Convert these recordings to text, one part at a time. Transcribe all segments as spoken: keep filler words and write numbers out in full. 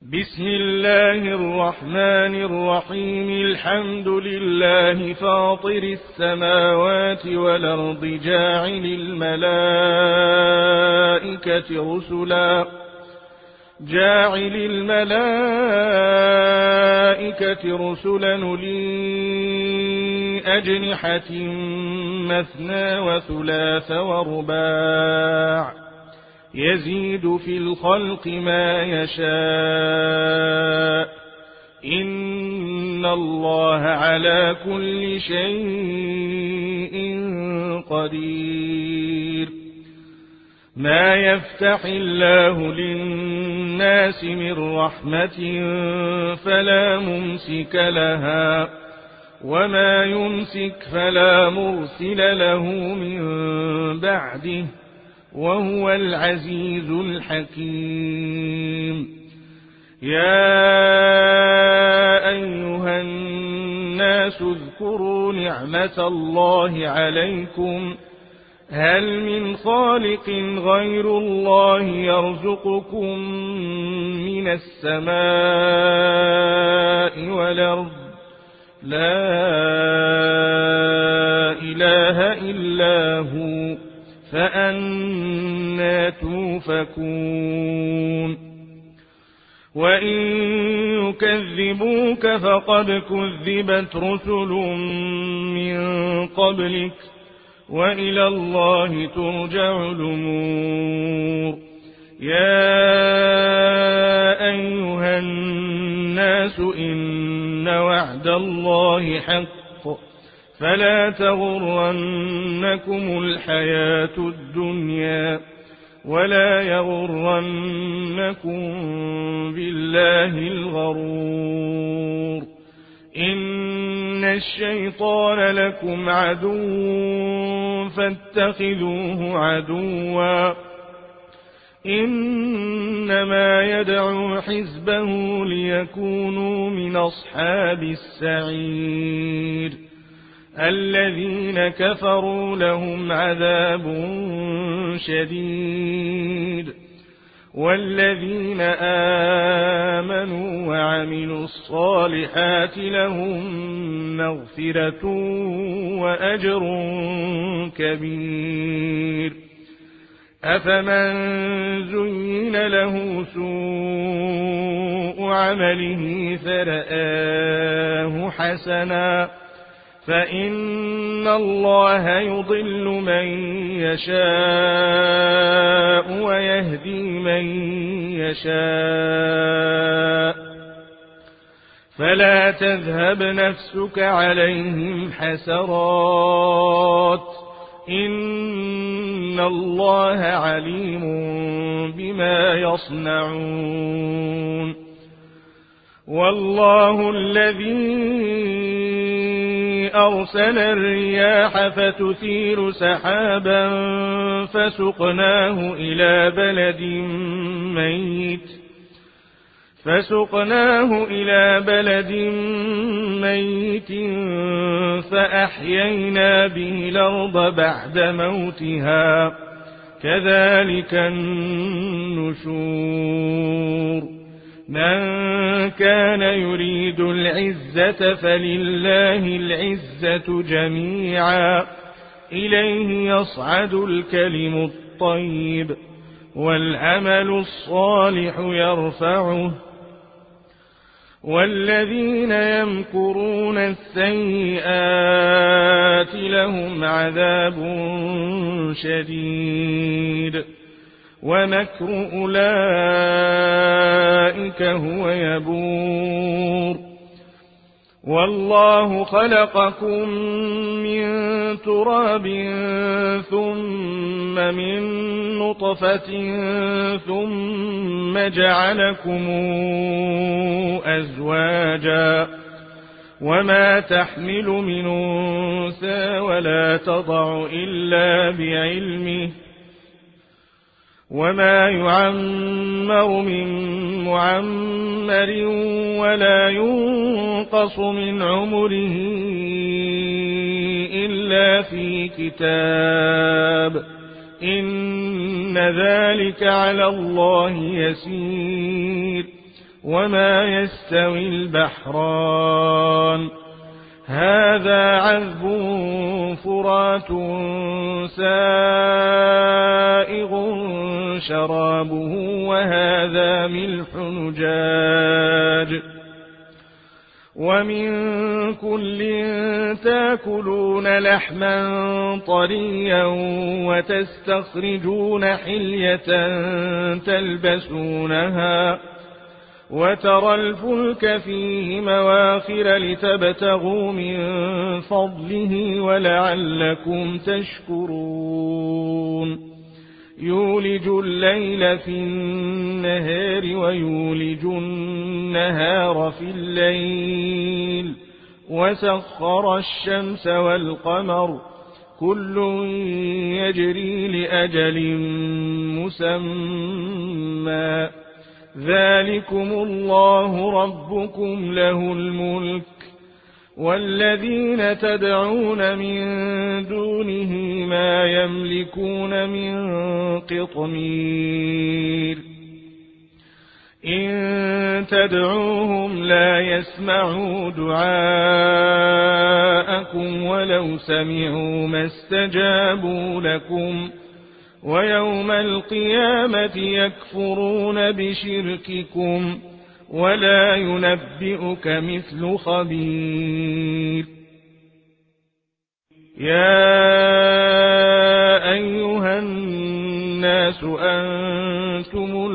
بسم الله الرحمن الرحيم. الحمد لله فاطر السماوات والأرض جاعل الملائكة رسلا جاعل الملائكة رسلا أولي أجنحة مثنى وثلاث ورباع يزيد في الخلق ما يشاء إن الله على كل شيء قدير. ما يفتح الله للناس من رحمة فلا ممسك لها وما يمسك فلا مرسل له من بعده وهو العزيز الحكيم. يا أيها الناس اذكروا نعمة الله عليكم هل من خالق غير الله يرزقكم من السماء والأرض لا إله إلا هو فأنى توفكون. وإن يكذبوك فقد كذبت رسل من قبلك وإلى الله ترجع الأمور. يا أيها الناس إن وعد الله حق فلا تغرنكم الحياة الدنيا ولا يغرنكم بالله الغرور. إن الشيطان لكم عدو فاتخذوه عدوا إنما يدعو حزبه ليكونوا من أصحاب السعير. الذين كفروا لهم عذاب شديد والذين آمنوا وعملوا الصالحات لهم مغفرة وأجر كبير. أفمن زين له سوء عمله فرآه حسنا فإن الله يضل من يشاء ويهدي من يشاء فلا تذهب نفسك عليهم حسرات إن الله عليم بما يصنعون. والله الذي أرسل الرياح فتثير سحابا فسقناه إلى بلد ميت فسقناه إلى بلد ميت فأحيينا به الأرض بعد موتها كذلك النشور. من كان يريد العزة فلله العزة جميعا إليه يصعد الكلم الطيب والعمل الصالح يرفعه والذين يمكرون السيئات لهم عذاب شديد ومكر أولئك هو يبور. والله خلقكم من تراب ثم من نطفة ثم جعلكم أزواجا وما تحمل من أنثى ولا تضع إلا بعلمه وما يعمر من معمر ولا ينقص من عمره إلا في كتاب إن ذلك على الله يسير وما يستوي البحران هذا عذب فرات سائغ شرابه وهذا ملح نجاج ومن كل تاكلون لحما طريا وتستخرجون حلية تلبسونها وترى الفلك فيه مواخر لتبتغوا من فضله ولعلكم تشكرون يولج الليل في النهار ويولج النهار في الليل وسخر الشمس والقمر كل يجري لأجل مسمى ذلكم الله ربكم له الملك والذين تدعون من دونه ما يملكون من قطمير إن تدعوهم لا يسمعوا دعاءكم ولو سمعوا ما استجابوا لكم ويوم القيامة يكفرون بشرككم ولا ينبئك مثل خبير يا أيها الناس أنتم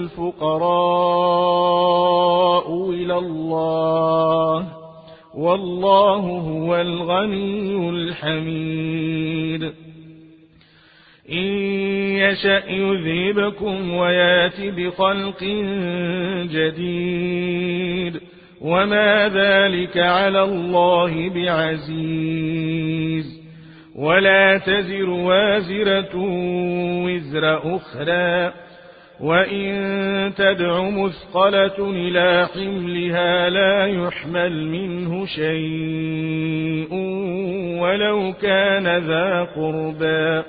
الفقراء إلى الله والله هو الغني الحميد إن يشأ يذهبكم ويات بخلق جديد وما ذلك على الله بعزيز ولا تزر وازرة وزر أخرى وإن تدع مثقلة إلى حملها لا يحمل منه شيء ولو كان ذا قربى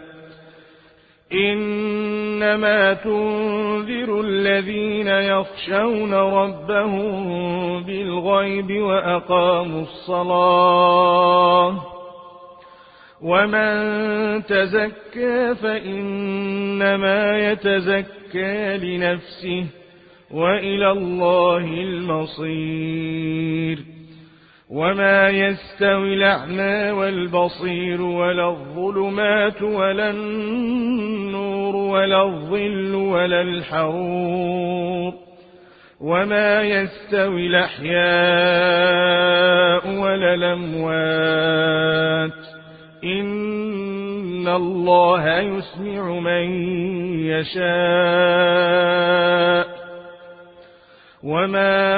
إنما تنذر الذين يخشون ربهم بالغيب وأقاموا الصلاة ومن تزكى فإنما يتزكى لنفسه وإلى الله المصير وما يستوي الأعمى والبصير ولا الظلمات ولا النور ولا الظل ولا الحرور وما يستوي الأحياء ولا الأموات إن الله يسمع من يشاء وما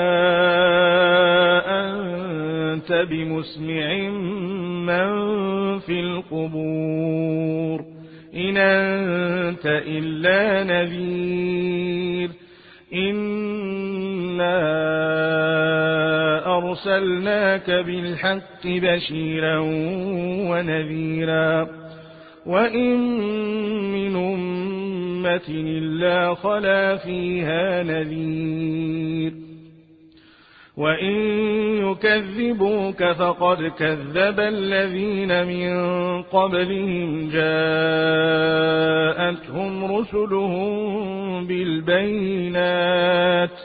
أنت بمسمع من في القبور إن أنت إلا نذير إنا أرسلناك بالحق بشيرا ونذيرا وإن من أمة إلا خلا فيها نذير وإن يكذبوك فقد كذب الذين من قبلهم جاءتهم رسلهم بالبينات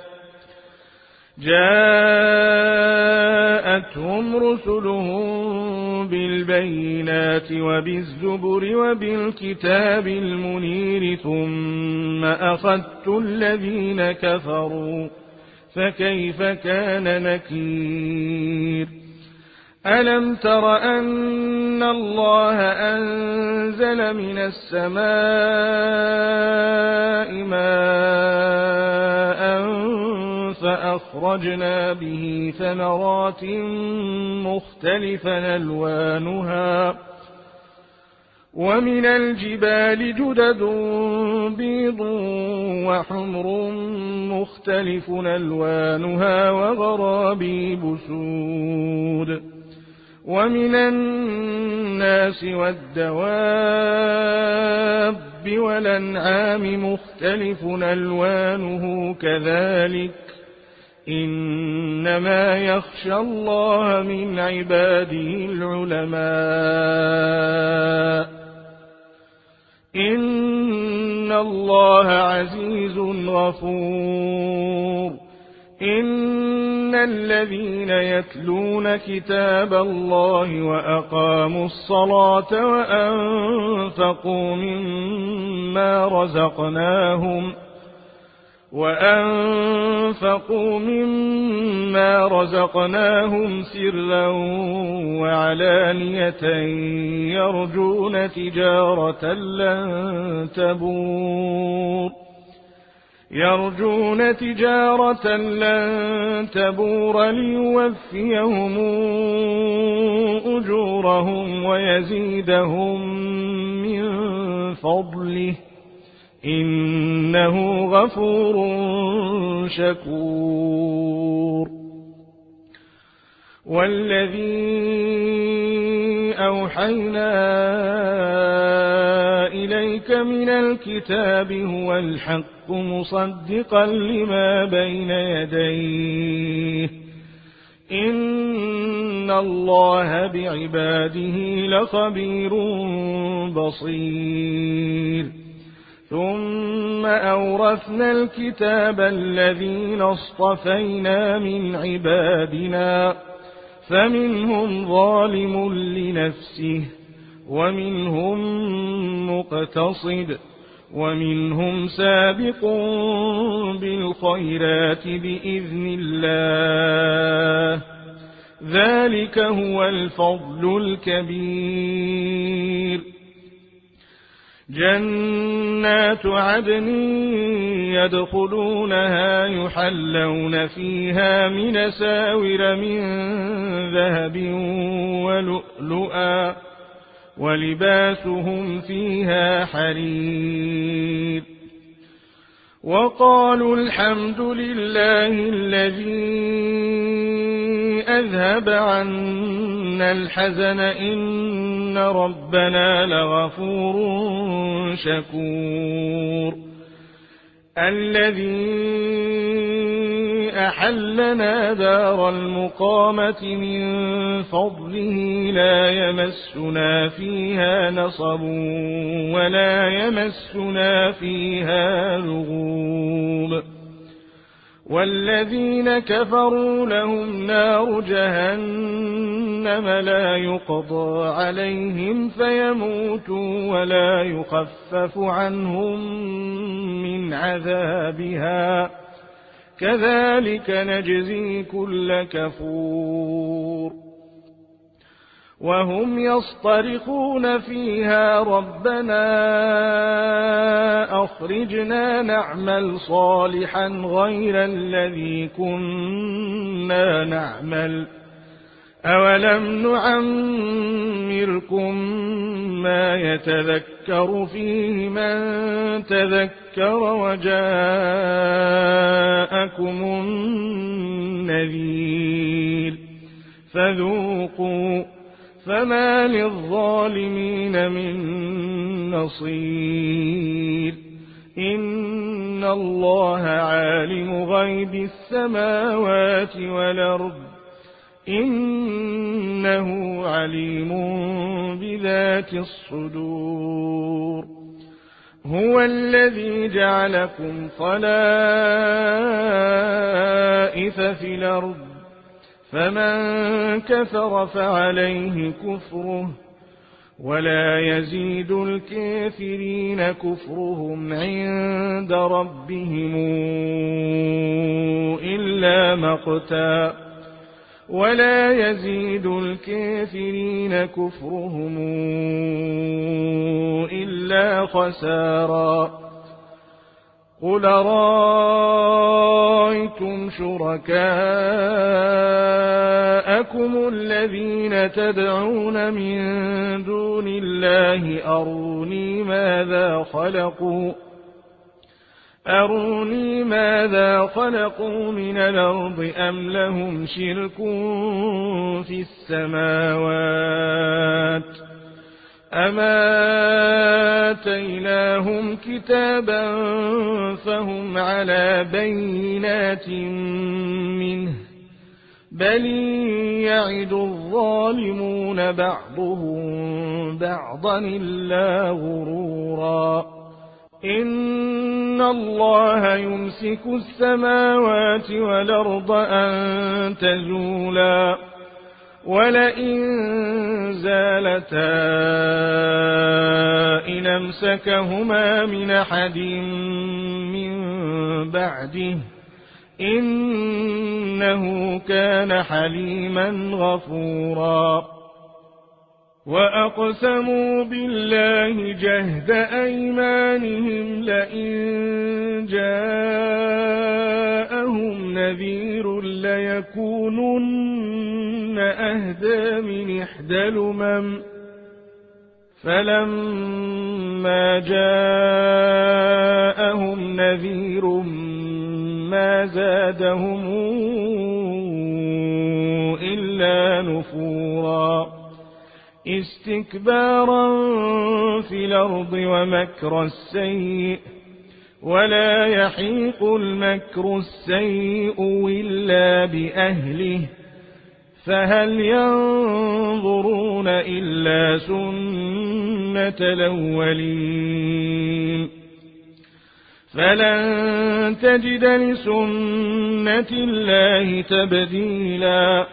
جاءتهم رسلهم بالبينات وبالزبر وبالكتاب المنير ثم أخذت الذين كفروا فكيف كان نكير ألم تر أن الله أنزل من السماء ماء فأخرجنا به ثمرات مختلفا ألوانها ومن الجبال جدد بيض وحمر مختلف ألوانها وغرابيب سود ومن الناس والدواب والأنعام مختلف ألوانه كذلك إنما يخشى الله من عباده العلماء. إن الله عزيز غفور. إن الذين يتلون كتاب الله وأقاموا الصلاة وأنفقوا مما رزقناهم وأنفقوا مما رزقناهم سرا وعلانية يرجون تجارة لن تبور يرجون تجارة لن تبور ليوفيهم أجورهم ويزيدهم من فضله إنه غفور شكور. والذي أوحينا إليك من الكتاب هو الحق مصدقا لما بين يديه إن الله بعباده لخبير بصير. ثم أورثنا الكتاب الذين اصطفينا من عبادنا فمنهم ظالم لنفسه ومنهم مقتصد ومنهم سابق بالخيرات بإذن الله ذلك هو الفضل الكبير. جنات عدن يدخلونها يحلون فيها من أساور من ذهب ولؤلؤا ولباسهم فيها حرير. وقالوا الحمد لله الذي أذهب عنا الحزن إن ربنا لغفور شكور. الذي أحلنا دار المقامة من فضله لا يمسنا فيها نصب ولا يمسنا فيها لغوب. والذين كفروا لهم نار جهنم لا يقضى عليهم فيموتوا ولا يخفف عنهم من عذابها كذلك نجزي كل كفور. وهم يصطرخون فيها ربنا أخرجنا نعمل صالحا غير الذي كنا نعمل أولم نعمركم ما يتذكر فيه من تذكر وجاءكم النذير فذوقوا فما للظالمين من نصير. إن الله عالم غيب السماوات والأرض إنه عليم بذات الصدور. هو الذي جعلكم خلائف في الأرض فمن كفر فعليه كفره ولا يزيد الكافرين كفرهم عند ربهم إلا مقتا ولا يزيد الكافرين كفرهم إلا خسارا. قل رأيتم شركاءكم الذين تدعون من دون الله أروني ماذا خلقوا أروني ماذا خلقوا من الأرض أم لهم شرك في السماوات أما آتيناهم كتابا فهم على بينات منه بل يعد الظالمون بعضهم بعضا إلا غرورا إن الله يمسك السماوات والأرض أن تزولا ولئن زالتا إن أمسكهما من أحد من بعده إنه كان حليما غفورا وأقسموا بالله جهد أيمانهم لئن جاءهم نذير ليكونن أهدى من إحدى الأمم فلما جاءهم نذير ما زادهم إلا نفورا استكبارا في الأرض ومكر السيء ولا يحيق المكر السيء إلا بأهله فهل ينظرون إلا سنة الأولين فلن تجد لسنة الله تبديلا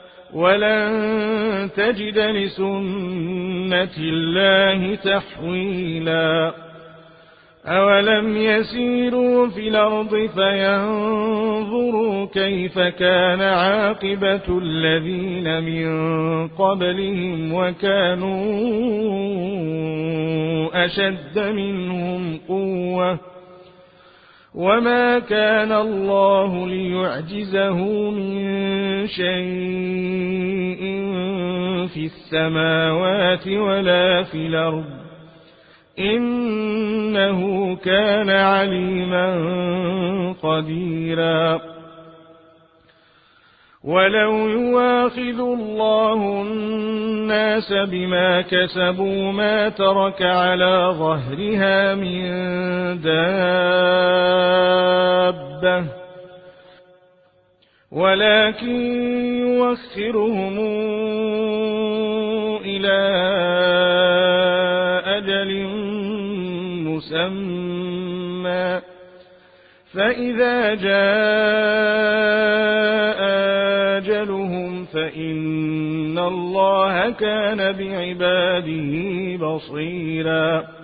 ولن تجد لسنة الله تحويلا أولم يسيروا في الأرض فينظروا كيف كان عاقبة الذين من قبلهم وكانوا أشد منهم قوة وما كان الله ليعجزه من شيء في السماوات ولا في الأرض إنه كان عليما قديرا ولو يواخذ الله الناس بما كسبوا ما ترك على ظهرها من دابة ولكن يوخرهم إلى أجل مسمى فإذا جاء أجلهم فإن الله كان بعباده بصيرا